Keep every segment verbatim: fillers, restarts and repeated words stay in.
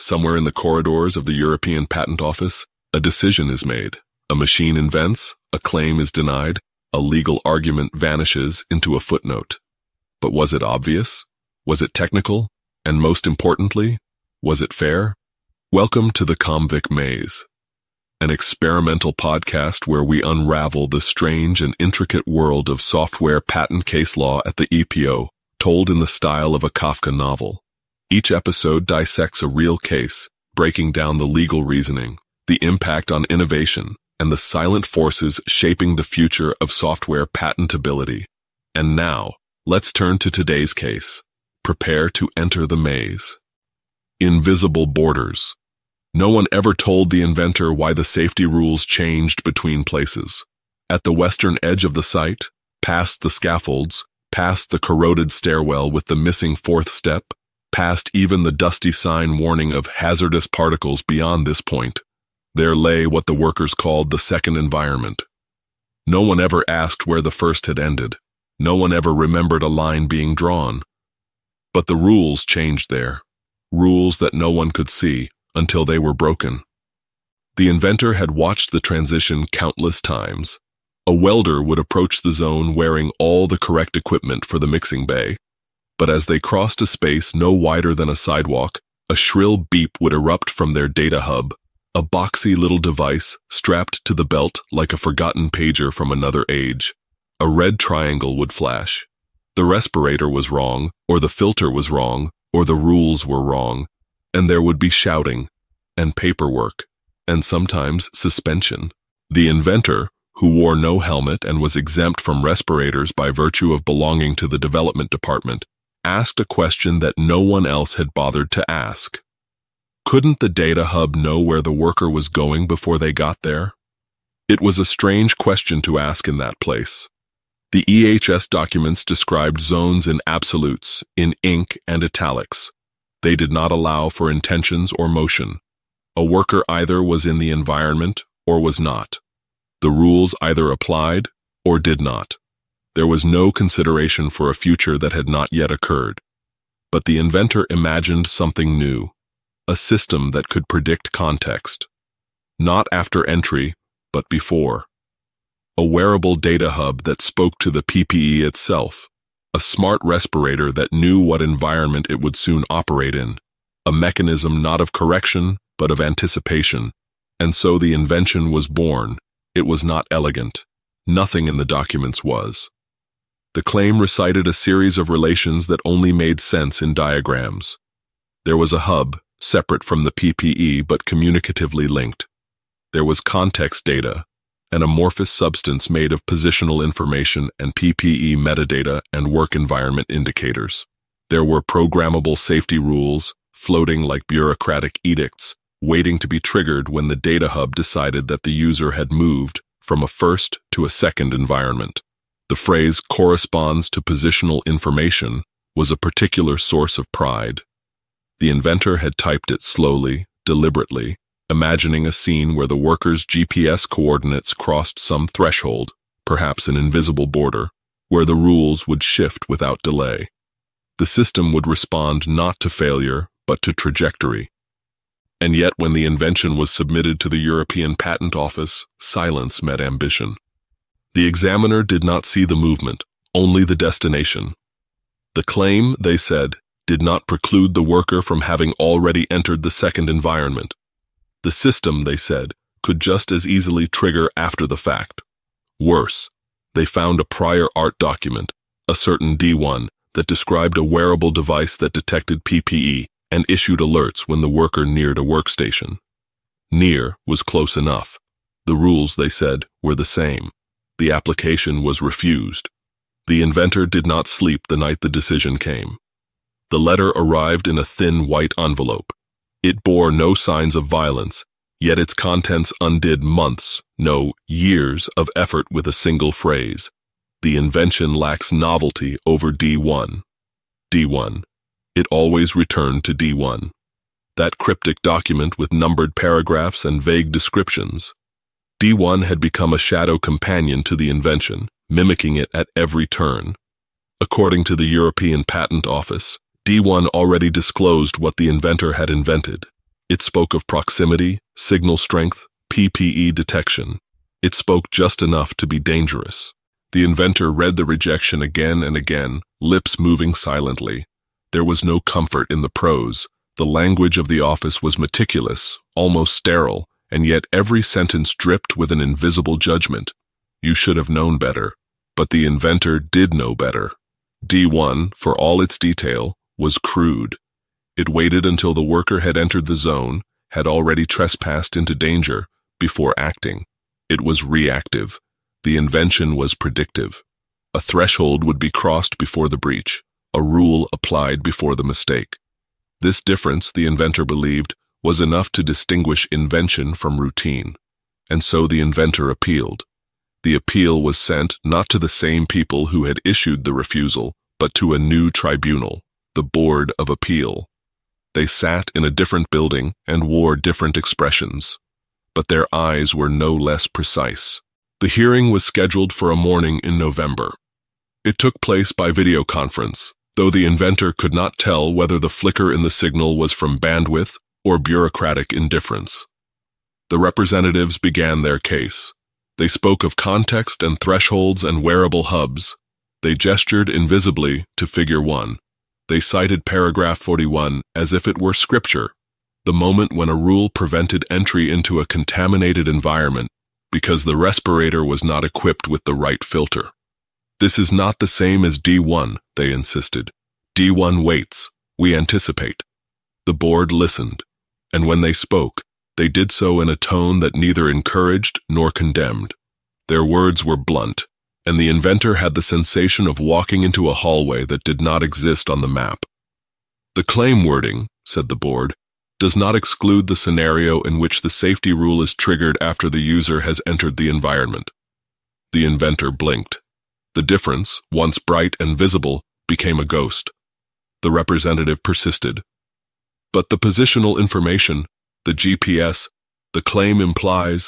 somewhere in the corridors of the European Patent Office, a decision is made. A machine invents, a claim is denied, a legal argument vanishes into a footnote. But was it obvious? Was it technical? And most importantly, was it fair? Welcome to the Comvic Maze, an experimental podcast where we unravel the strange and intricate world of software patent case law at the E P O, told in the style of a Kafka novel. Each episode dissects a real case, breaking down the legal reasoning, the impact on innovation, and the silent forces shaping the future of software patentability. And now, let's turn to today's case. Prepare to enter the maze. Invisible borders. No one ever told the inventor why the safety rules changed between places. At the western edge of the site, past the scaffolds, past the corroded stairwell with the missing fourth step, past even the dusty sign warning of hazardous particles beyond this point, there lay what the workers called the second environment. No one ever asked where the first had ended. No one ever remembered a line being drawn. But the rules changed there, rules that no one could see until they were broken. The inventor had watched the transition countless times. A welder would approach the zone wearing all the correct equipment for the mixing bay, but as they crossed a space no wider than a sidewalk, a shrill beep would erupt from their data hub, a boxy little device strapped to the belt like a forgotten pager from another age. A red triangle would flash. The respirator was wrong, or the filter was wrong, or the rules were wrong, and there would be shouting, and paperwork, and sometimes suspension. The inventor, who wore no helmet and was exempt from respirators by virtue of belonging to the development department, asked a question that no one else had bothered to ask. Couldn't the data hub know where the worker was going before they got there? It was a strange question to ask in that place. The E H S documents described zones in absolutes, in ink and italics. They did not allow for intentions or motion. A worker either was in the environment or was not. The rules either applied or did not. There was no consideration for a future that had not yet occurred. But the inventor imagined something new, a system that could predict context. Not after entry, but before. A wearable data hub that spoke to the P P E itself. A smart respirator that knew what environment it would soon operate in. A mechanism not of correction, but of anticipation. And so the invention was born. It was not elegant. Nothing in the documents was. The claim recited a series of relations that only made sense in diagrams. There was a hub, separate from the P P E but communicatively linked. There was context data, an amorphous substance made of positional information and P P E metadata and work environment indicators. There were programmable safety rules, floating like bureaucratic edicts, waiting to be triggered when the data hub decided that the user had moved from a first to a second environment. The phrase corresponds to positional information was a particular source of pride. The inventor had typed it slowly, deliberately, imagining a scene where the worker's G P S coordinates crossed some threshold, perhaps an invisible border, where the rules would shift without delay. The system would respond not to failure, but to trajectory. And yet when the invention was submitted to the European Patent Office, silence met ambition. The examiner did not see the movement, only the destination. The claim, they said, did not preclude the worker from having already entered the second environment. The system, they said, could just as easily trigger after the fact. Worse, they found a prior art document, a certain D one, that described a wearable device that detected P P E and issued alerts when the worker neared a workstation. Near was close enough. The rules, they said, were the same. The application was refused. The inventor did not sleep the night the decision came. The letter arrived in a thin white envelope. It bore no signs of violence, yet its contents undid months, no, years of effort with a single phrase. The invention lacks novelty over D one. D one. It always returned to D one. That cryptic document with numbered paragraphs and vague descriptions. D one had become a shadow companion to the invention, mimicking it at every turn. According to the European Patent Office, D one already disclosed what the inventor had invented. It spoke of proximity, signal strength, P P E detection. It spoke just enough to be dangerous. The inventor read the rejection again and again, lips moving silently. There was no comfort in the prose. The language of the office was meticulous, almost sterile, and yet every sentence dripped with an invisible judgment. You should have known better. But the inventor did know better. D one, for all its detail, was crude. It waited until the worker had entered the zone, had already trespassed into danger, before acting. It was reactive. The invention was predictive. A threshold would be crossed before the breach, a rule applied before the mistake. This difference, the inventor believed, was enough to distinguish invention from routine. And so the inventor appealed. The appeal was sent not to the same people who had issued the refusal, but to a new tribunal, the Board of Appeal. They sat in a different building and wore different expressions, but their eyes were no less precise. The hearing was scheduled for a morning in November. It took place by video conference, though the inventor could not tell whether the flicker in the signal was from bandwidth or bureaucratic indifference. The representatives began their case. They spoke of context and thresholds and wearable hubs. They gestured invisibly to Figure one. They cited paragraph forty-one as if it were scripture, the moment when a rule prevented entry into a contaminated environment because the respirator was not equipped with the right filter. This is not the same as D one, they insisted. D one waits. We anticipate. The board listened, and when they spoke, they did so in a tone that neither encouraged nor condemned. Their words were blunt, and the inventor had the sensation of walking into a hallway that did not exist on the map. The claim wording, said the board, does not exclude the scenario in which the safety rule is triggered after the user has entered the environment. The inventor blinked. The difference, once bright and visible, became a ghost. The representative persisted. But the positional information, the G P S, the claim implies,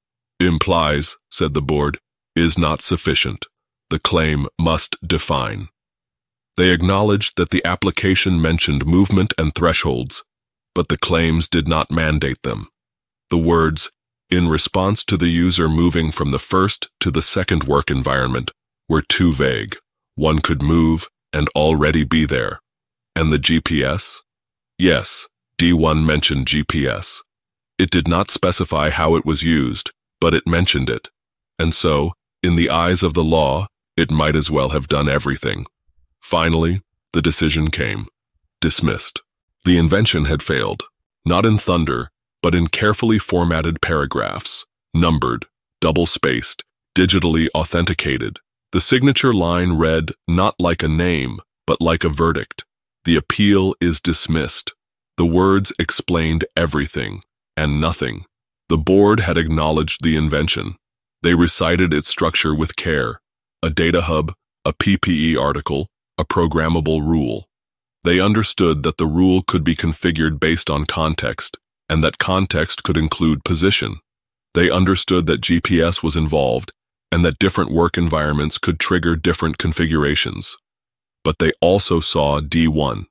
implies, said the board, is not sufficient. The claim must define. They acknowledged that the application mentioned movement and thresholds, but the claims did not mandate them. The words, in response to the user moving from the first to the second work environment, were too vague. One could move and already be there. And the G P S? Yes, D one mentioned G P S. It did not specify how it was used, but it mentioned it. And so, in the eyes of the law, it might as well have done everything. Finally, the decision came. Dismissed. The invention had failed, not in thunder, but in carefully formatted paragraphs, numbered, double-spaced, digitally authenticated. The signature line read not like a name, but like a verdict. The appeal is dismissed. The words explained everything, and nothing. The board had acknowledged the invention. They recited its structure with care. A data hub, a P P E article, a programmable rule. They understood that the rule could be configured based on context, and that context could include position. They understood that G P S was involved, and that different work environments could trigger different configurations. But they also saw D one.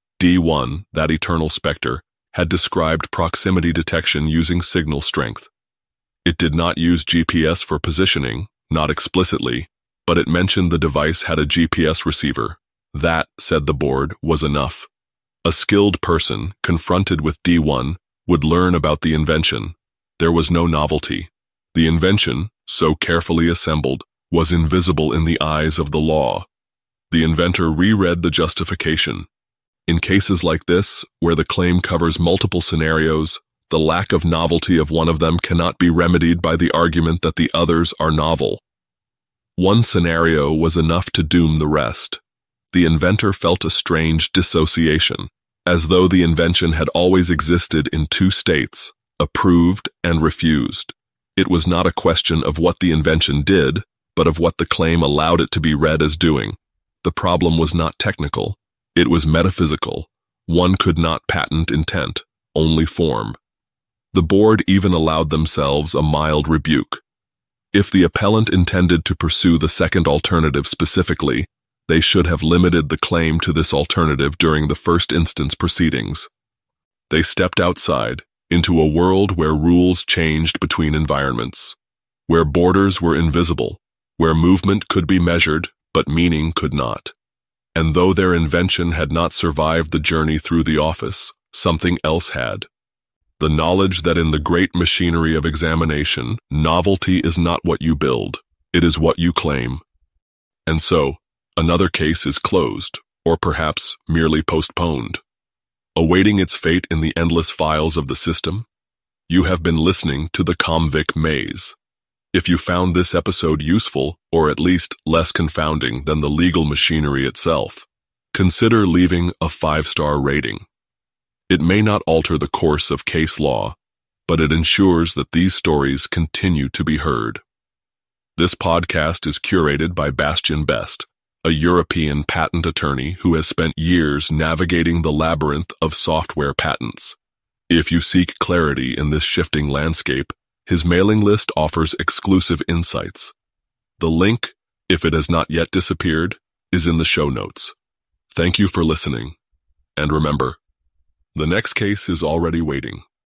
D one, that eternal specter, had described proximity detection using signal strength. It did not use G P S for positioning, not explicitly, but it mentioned the device had a G P S receiver. That, said the board, was enough. A skilled person, confronted with D one, would learn about the invention. There was no novelty. The invention, so carefully assembled, was invisible in the eyes of the law. The inventor reread the justification. In cases like this, where the claim covers multiple scenarios, the lack of novelty of one of them cannot be remedied by the argument that the others are novel. One scenario was enough to doom the rest. The inventor felt a strange dissociation, as though the invention had always existed in two states, approved and refused. It was not a question of what the invention did, but of what the claim allowed it to be read as doing. The problem was not technical. It was metaphysical. One could not patent intent, only form. The board even allowed themselves a mild rebuke. If the appellant intended to pursue the second alternative specifically, they should have limited the claim to this alternative during the first instance proceedings. They stepped outside, into a world where rules changed between environments, where borders were invisible, where movement could be measured, but meaning could not. And though their invention had not survived the journey through the office, something else had. The knowledge that in the great machinery of examination, novelty is not what you build, it is what you claim. And so, another case is closed, or perhaps merely postponed. Awaiting its fate in the endless files of the system, you have been listening to the Convict Maze. If you found this episode useful, or at least less confounding than the legal machinery itself, consider leaving a five-star rating. It may not alter the course of case law, but it ensures that these stories continue to be heard. This podcast is curated by Bastian Best, a European patent attorney who has spent years navigating the labyrinth of software patents. If you seek clarity in this shifting landscape, his mailing list offers exclusive insights. The link, if it has not yet disappeared, is in the show notes. Thank you for listening. And remember, the next case is already waiting.